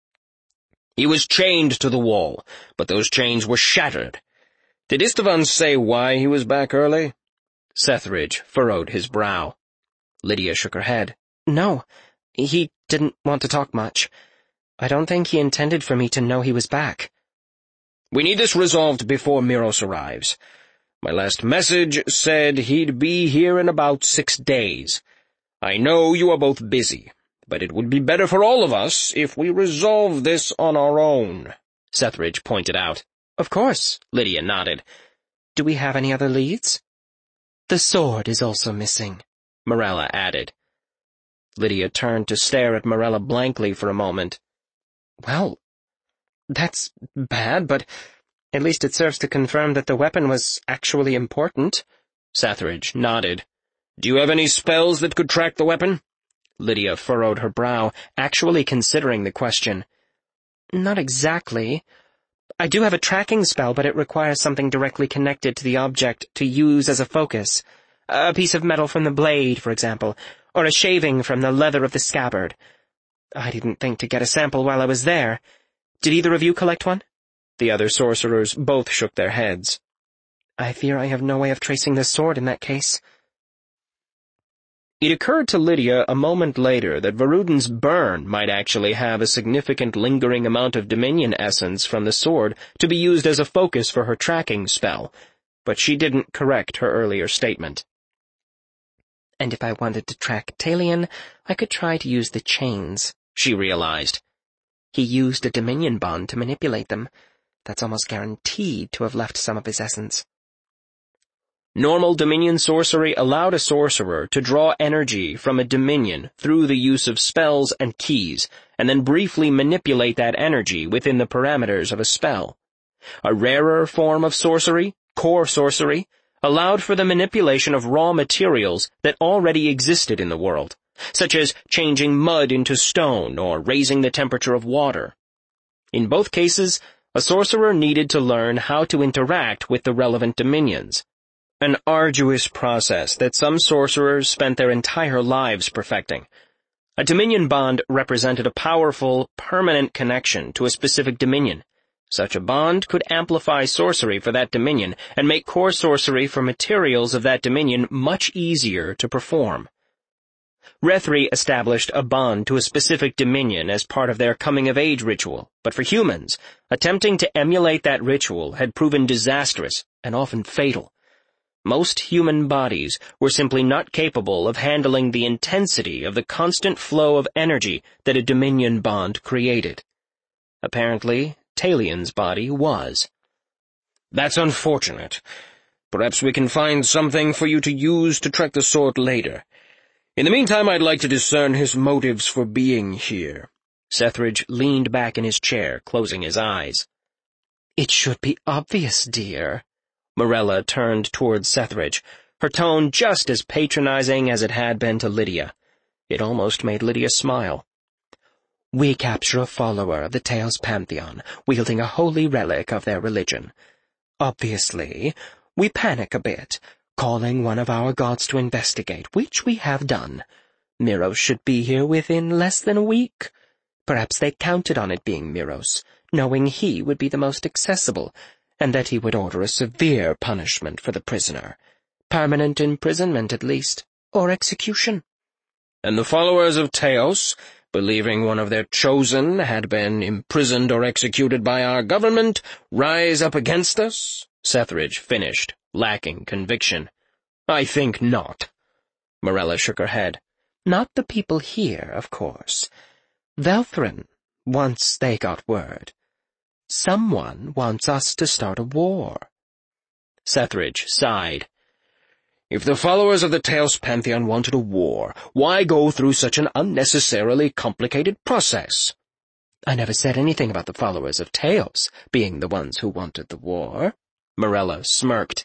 S3: "He was chained to the wall, but those chains were shattered. Did Istvan say why he was back early?"
S1: Sethridge furrowed his brow. Lydia shook her head.
S2: "No, he didn't want to talk much. I don't think he intended for me to know he was back."
S3: "We need this resolved before Miros arrives. My last message said he'd be here in about 6 days. I know you are both busy, but it would be better for all of us if we resolve this on our own," Sethridge pointed out.
S2: "Of course,"
S1: Lydia nodded.
S2: "Do we have any other leads?" "The sword is also missing,"
S1: Morella added. Lydia turned to stare at Morella blankly for a moment.
S2: "Well, that's bad, but at least it serves to confirm that the weapon was actually important."
S1: Sethridge nodded.
S3: "Do you have any spells that could track the weapon?"
S1: Lydia furrowed her brow, actually considering the question.
S2: "Not exactly. I do have a tracking spell, but it requires something directly connected to the object to use as a focus. A piece of metal from the blade, for example, or a shaving from the leather of the scabbard. I didn't think to get a sample while I was there. Did either of you collect one?"
S1: The other sorcerers both shook their heads.
S2: "I fear I have no way of tracing the sword in that case."
S1: It occurred to Lydia a moment later that Varuden's burn might actually have a significant lingering amount of Dominion essence from the sword to be used as a focus for her tracking spell, but she didn't correct her earlier statement.
S2: "And if I wanted to track Talion, I could try to use the chains," she realized. "He used a Dominion bond to manipulate them. That's almost guaranteed to have left some of his essence."
S1: Normal Dominion sorcery allowed a sorcerer to draw energy from a Dominion through the use of spells and keys, and then briefly manipulate that energy within the parameters of a spell. A rarer form of sorcery, core sorcery, allowed for the manipulation of raw materials that already existed in the world, such as changing mud into stone or raising the temperature of water. In both cases, a sorcerer needed to learn how to interact with the relevant dominions, an arduous process that some sorcerers spent their entire lives perfecting. A dominion bond represented a powerful, permanent connection to a specific dominion. Such a bond could amplify sorcery for that dominion and make core sorcery for materials of that dominion much easier to perform. Rethri established a bond to a specific dominion as part of their coming-of-age ritual, but for humans, attempting to emulate that ritual had proven disastrous and often fatal. Most human bodies were simply not capable of handling the intensity of the constant flow of energy that a dominion bond created. Apparently, Talion's body was.
S3: "That's unfortunate. Perhaps we can find something for you to use to track the sort later. In the meantime, I'd like to discern his motives for being here."
S1: Sethridge leaned back in his chair, closing his eyes.
S2: "It should be obvious, dear."
S1: Morella turned towards Sethridge, her tone just as patronizing as it had been to Lydia. It almost made Lydia smile.
S2: "We capture a follower of the Taos Pantheon, wielding a holy relic of their religion. Obviously, we panic a bit, calling one of our gods to investigate, which we have done. Miros should be here within less than a week. Perhaps they counted on it being Miros, knowing he would be the most accessible, and that he would order a severe punishment for the prisoner. Permanent imprisonment, at least, or execution."
S3: "And the followers of Taos, believing one of their chosen had been imprisoned or executed by our government, rise up against us?"
S1: Sethridge finished, lacking conviction. "I think not."
S2: Morella shook her head. "Not the people here, of course. Velthrin, once they got word. Someone wants us to start a war."
S1: Sethridge sighed.
S3: "If the followers of the Taos Pantheon wanted a war, why go through such an unnecessarily complicated process?"
S2: "I never said anything about the followers of Taos being the ones who wanted the war."
S1: Morella smirked.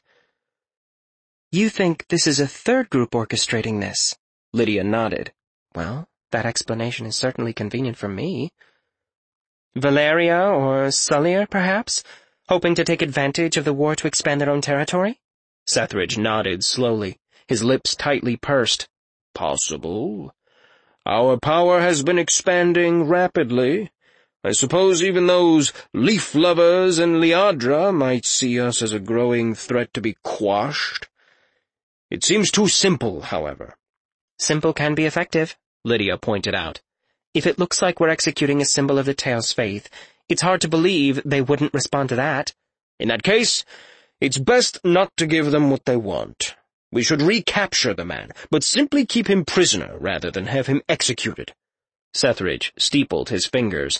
S2: "You think this is a third group orchestrating this?"
S1: Lydia nodded.
S2: "Well, that explanation is certainly convenient for me." "Valeria or Sullier, perhaps, hoping to take advantage of the war to expand their own territory?"
S1: Sethridge nodded slowly, his lips tightly pursed.
S3: "Possible. Our power has been expanding rapidly. I suppose even those leaf-lovers in Liadra might see us as a growing threat to be quashed. It seems too simple, however."
S2: "Simple can be effective," Lydia pointed out. "If it looks like we're executing a symbol of the Taos faith, it's hard to believe they wouldn't respond to that."
S3: "In that case, it's best not to give them what they want. We should recapture the man, but simply keep him prisoner rather than have him executed."
S1: Sethridge steepled his fingers.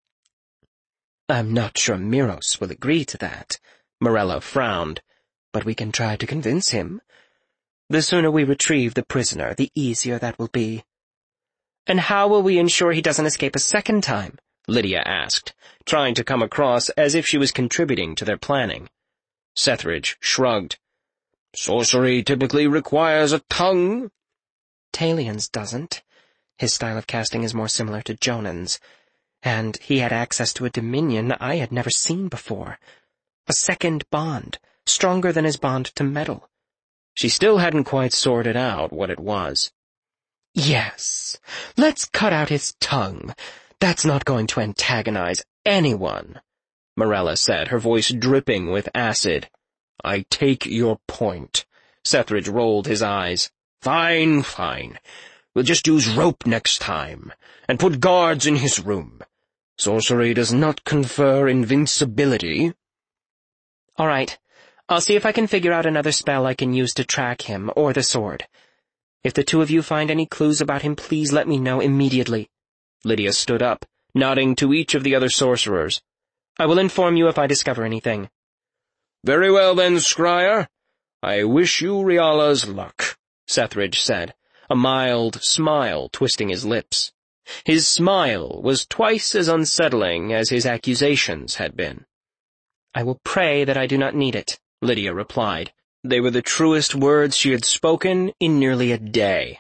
S2: "I'm not sure Miros will agree to that." Morella frowned. "But we can try to convince him. The sooner we retrieve the prisoner, the easier that will be." "And how will we ensure he doesn't escape a second time?"
S1: Lydia asked, trying to come across as if she was contributing to their planning.
S3: Sethridge shrugged. "Sorcery typically requires a tongue."
S2: "Talion's doesn't. His style of casting is more similar to Jonan's, and he had access to a dominion I had never seen before. A second bond, stronger than his bond to metal."
S1: She still hadn't quite sorted out what it was.
S2: "Yes, let's cut out his tongue. That's not going to antagonize anyone,"
S1: Morella said, her voice dripping with acid.
S3: "I take your point."
S1: Sethridge rolled his eyes.
S3: "Fine, fine. We'll just use rope next time, and put guards in his room. Sorcery does not confer invincibility."
S2: "All right. I'll see if I can figure out another spell I can use to track him, or the sword. If the two of you find any clues about him, please let me know immediately."
S1: Lydia stood up, nodding to each of the other sorcerers. "I will inform you if I discover anything."
S3: "Very well then, Scryer. "I wish you Riala's luck," Sethridge said, a mild smile twisting his lips. His smile was twice as unsettling as his accusations had been.
S2: "I will pray that I do not need it,"
S1: Lydia replied. They were the truest words she had spoken in nearly a day.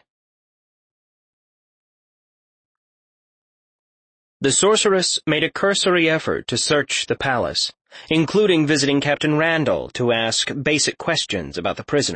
S1: The sorceress made a cursory effort to search the palace, including visiting Captain Randall to ask basic questions about the prisoner.